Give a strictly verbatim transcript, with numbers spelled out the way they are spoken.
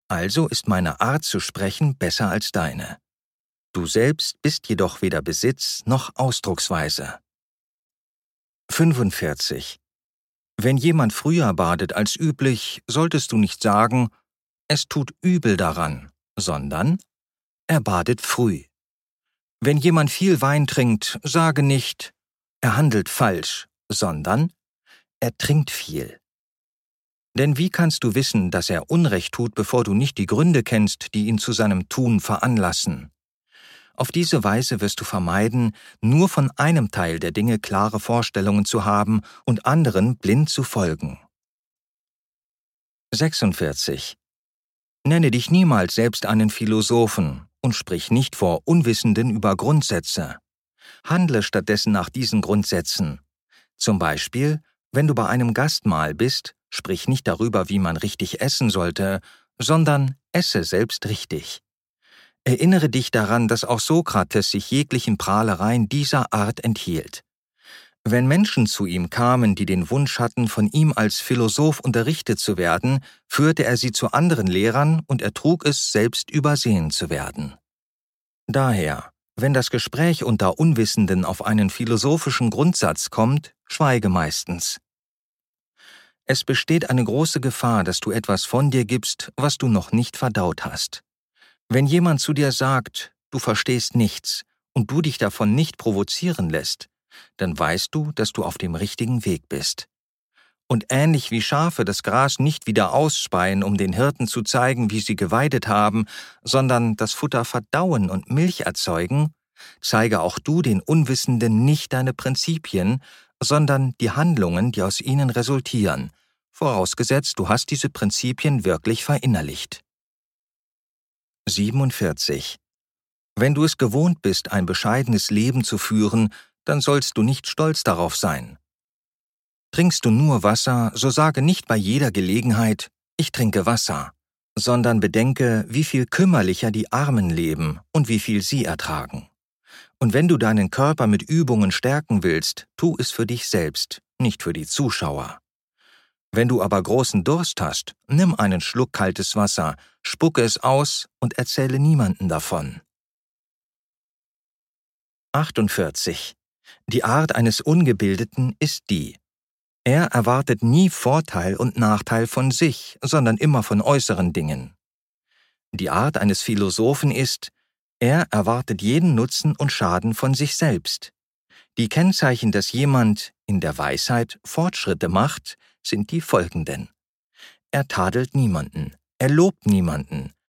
Also ist meine Art zu sprechen besser als deine. Du selbst bist jedoch weder Besitz noch Ausdrucksweise. fünfundvierzig. Wenn jemand früher badet als üblich, solltest du nicht sagen, es tut übel daran, sondern er badet früh. Wenn jemand viel Wein trinkt, sage nicht, er handelt falsch, sondern er trinkt viel. Denn wie kannst du wissen, dass er Unrecht tut, bevor du nicht die Gründe kennst, die ihn zu seinem Tun veranlassen? Auf diese Weise wirst du vermeiden, nur von einem Teil der Dinge klare Vorstellungen zu haben und anderen blind zu folgen. sechsundvierzig. Nenne dich niemals selbst einen Philosophen und sprich nicht vor Unwissenden über Grundsätze. Handle stattdessen nach diesen Grundsätzen. Zum Beispiel, wenn du bei einem Gastmahl bist, sprich nicht darüber, wie man richtig essen sollte, sondern esse selbst richtig. Erinnere dich daran, dass auch Sokrates sich jeglichen Prahlereien dieser Art enthielt. Wenn Menschen zu ihm kamen, die den Wunsch hatten, von ihm als Philosoph unterrichtet zu werden, führte er sie zu anderen Lehrern und ertrug es, selbst übersehen zu werden. Daher, wenn das Gespräch unter Unwissenden auf einen philosophischen Grundsatz kommt, schweige meistens. Es besteht eine große Gefahr, dass du etwas von dir gibst, was du noch nicht verdaut hast. Wenn jemand zu dir sagt, du verstehst nichts und du dich davon nicht provozieren lässt, dann weißt du, dass du auf dem richtigen Weg bist. Und ähnlich wie Schafe das Gras nicht wieder ausspeien, um den Hirten zu zeigen, wie sie geweidet haben, sondern das Futter verdauen und Milch erzeugen, zeige auch du den Unwissenden nicht deine Prinzipien, sondern die Handlungen, die aus ihnen resultieren, vorausgesetzt, du hast diese Prinzipien wirklich verinnerlicht. siebenundvierzig. Wenn du es gewohnt bist, ein bescheidenes Leben zu führen, dann sollst du nicht stolz darauf sein. Trinkst du nur Wasser, so sage nicht bei jeder Gelegenheit, ich trinke Wasser, sondern bedenke, wie viel kümmerlicher die Armen leben und wie viel sie ertragen. Und wenn du deinen Körper mit Übungen stärken willst, tu es für dich selbst, nicht für die Zuschauer. Wenn du aber großen Durst hast, nimm einen Schluck kaltes Wasser, spucke es aus und erzähle niemanden davon. achtundvierzig. Die Art eines Ungebildeten ist die: Er erwartet nie Vorteil und Nachteil von sich, sondern immer von äußeren Dingen. Die Art eines Philosophen ist: Er erwartet jeden Nutzen und Schaden von sich selbst. Die Kennzeichen, dass jemand in der Weisheit Fortschritte macht, sind die folgenden: Er tadelt niemanden, er lobt niemanden,